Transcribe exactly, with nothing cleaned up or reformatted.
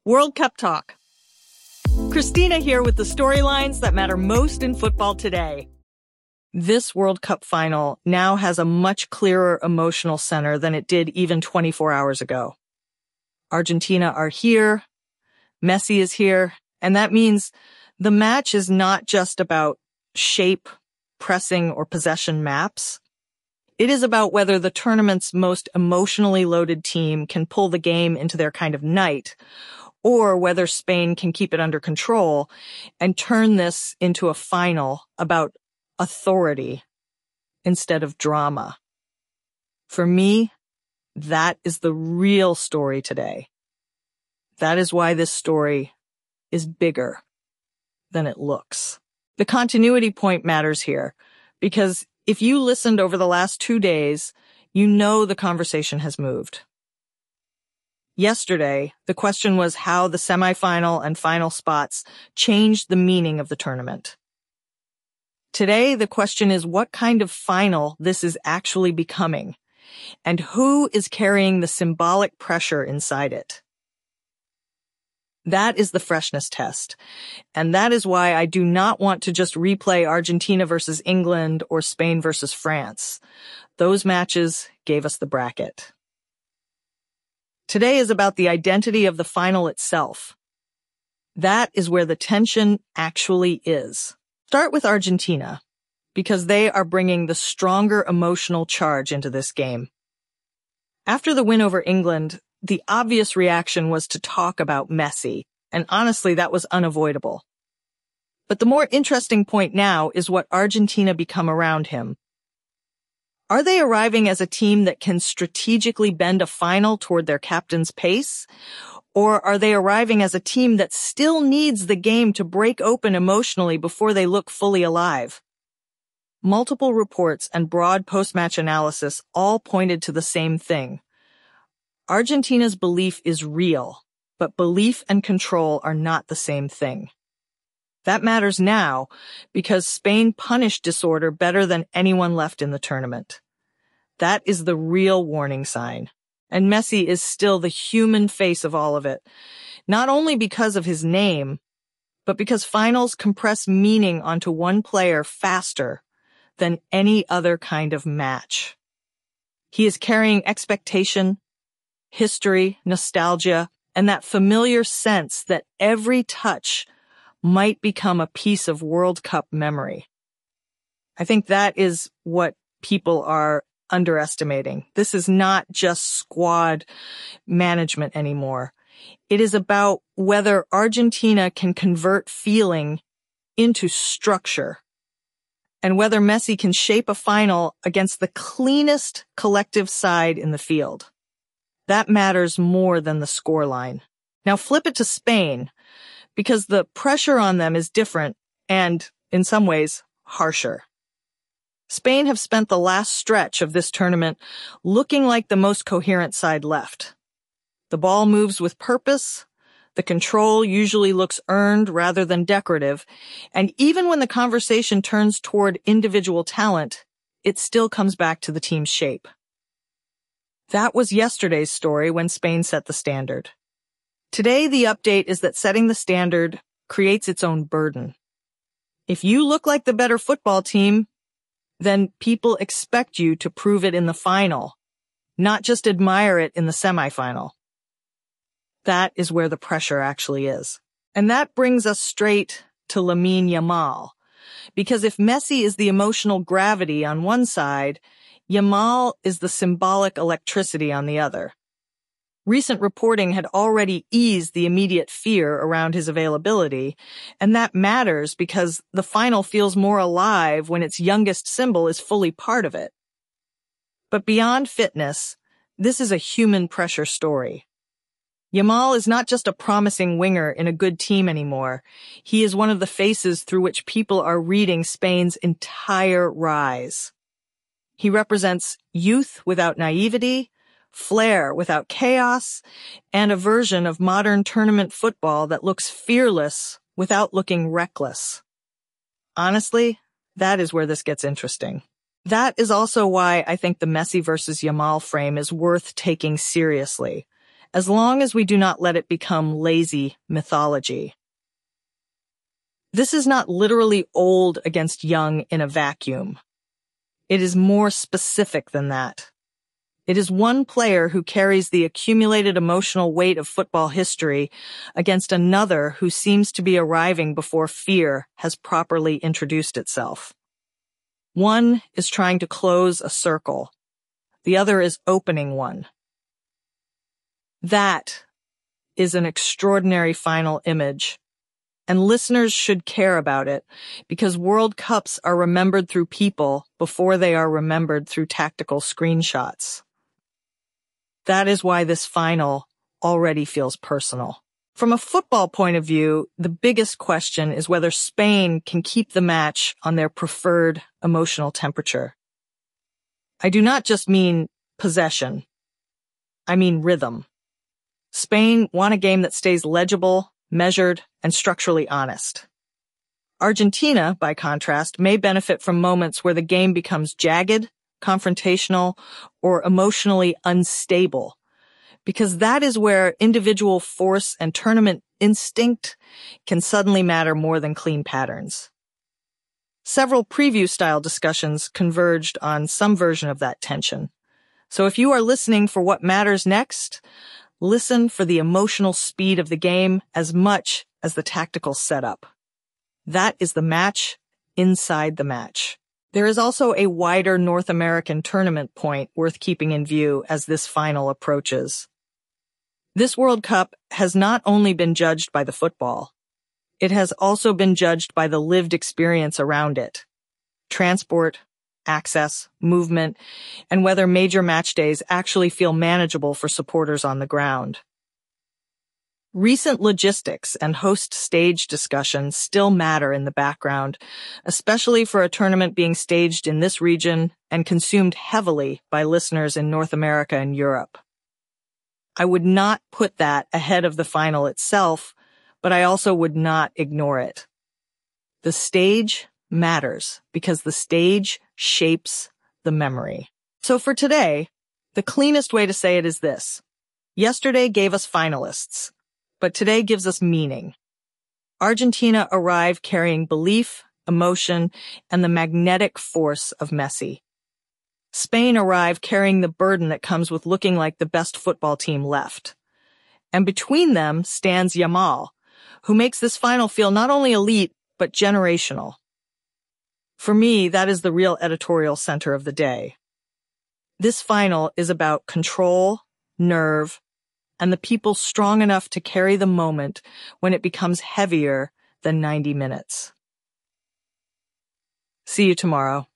World Cup Talk. Christina here with the storylines that matter most in football today. This World Cup final now has a much clearer emotional center than it did even twenty-four hours ago. Argentina are here, Messi is here, and that means the match is not just about shape, pressing, or possession maps. It is about whether the tournament's most emotionally loaded team can pull the game into their kind of night, or whether Spain can keep it under control and turn this into a final about authority instead of drama. For me, that is the real story today. That is why this story is bigger than it looks. The continuity point matters here, because if you listened over the last two days, you know the conversation has moved. Yesterday, the question was how the semifinal and final spots changed the meaning of the tournament. Today, the question is what kind of final this is actually becoming, and who is carrying the symbolic pressure inside it. That is the freshness test, and that is why I do not want to just replay Argentina versus England or Spain versus France. Those matches gave us the bracket. Today is about the identity of the final itself. That is where the tension actually is. Start with Argentina, because they are bringing the stronger emotional charge into this game. After the win over England, the obvious reaction was to talk about Messi, and honestly, that was unavoidable. But the more interesting point now is what Argentina become around him. Are they arriving as a team that can strategically bend a final toward their captain's pace? Or are they arriving as a team that still needs the game to break open emotionally before they look fully alive? Multiple reports and broad post-match analysis all pointed to the same thing. Argentina's belief is real, but belief and control are not the same thing. That matters now because Spain punished disorder better than anyone left in the tournament. That is the real warning sign. And Messi is still the human face of all of it, not only because of his name, but because finals compress meaning onto one player faster than any other kind of match. He is carrying expectation, history, nostalgia, and that familiar sense that every touch might become a piece of World Cup memory. I think that is what people are underestimating. This is not just squad management anymore. It is about whether Argentina can convert feeling into structure and whether Messi can shape a final against the cleanest collective side in the field. That matters more than the scoreline. Now flip it to Spain, because the pressure on them is different and, in some ways, harsher. Spain have spent the last stretch of this tournament looking like the most coherent side left. The ball moves with purpose, the control usually looks earned rather than decorative, and even when the conversation turns toward individual talent, it still comes back to the team's shape. That was yesterday's story when Spain set the standard. Today, the update is that setting the standard creates its own burden. If you look like the better football team, then people expect you to prove it in the final, not just admire it in the semifinal. That is where the pressure actually is. And that brings us straight to Lamine Yamal. Because if Messi is the emotional gravity on one side, Yamal is the symbolic electricity on the other. Recent reporting had already eased the immediate fear around his availability, and that matters because the final feels more alive when its youngest symbol is fully part of it. But beyond fitness, this is a human pressure story. Yamal is not just a promising winger in a good team anymore. He is one of the faces through which people are reading Spain's entire rise. He represents youth without naivety, flair without chaos, and a version of modern tournament football that looks fearless without looking reckless. Honestly, that is where this gets interesting. That is also why I think the Messi versus Yamal frame is worth taking seriously, as long as we do not let it become lazy mythology. This is not literally old against young in a vacuum. It is more specific than that. It is one player who carries the accumulated emotional weight of football history against another who seems to be arriving before fear has properly introduced itself. One is trying to close a circle. The other is opening one. That is an extraordinary final image, and listeners should care about it because World Cups are remembered through people before they are remembered through tactical screenshots. That is why this final already feels personal. From a football point of view, the biggest question is whether Spain can keep the match on their preferred emotional temperature. I do not just mean possession. I mean rhythm. Spain want a game that stays legible, measured, and structurally honest. Argentina, by contrast, may benefit from moments where the game becomes jagged, confrontational, or emotionally unstable, because that is where individual force and tournament instinct can suddenly matter more than clean patterns. Several preview-style discussions converged on some version of that tension. So if you are listening for what matters next, listen for the emotional speed of the game as much as the tactical setup. That is the match inside the match. There is also a wider North American tournament point worth keeping in view as this final approaches. This World Cup has not only been judged by the football, it has also been judged by the lived experience around it. Transport, access, movement, and whether major match days actually feel manageable for supporters on the ground. Recent logistics and host stage discussions still matter in the background, especially for a tournament being staged in this region and consumed heavily by listeners in North America and Europe. I would not put that ahead of the final itself, but I also would not ignore it. The stage matters because the stage shapes the memory. So for today, the cleanest way to say it is this. Yesterday gave us finalists, but today gives us meaning. Argentina arrived carrying belief, emotion, and the magnetic force of Messi. Spain arrived carrying the burden that comes with looking like the best football team left. And between them stands Yamal, who makes this final feel not only elite, but generational. For me, that is the real editorial center of the day. This final is about control, nerve, and the people strong enough to carry the moment when it becomes heavier than ninety minutes. See you tomorrow.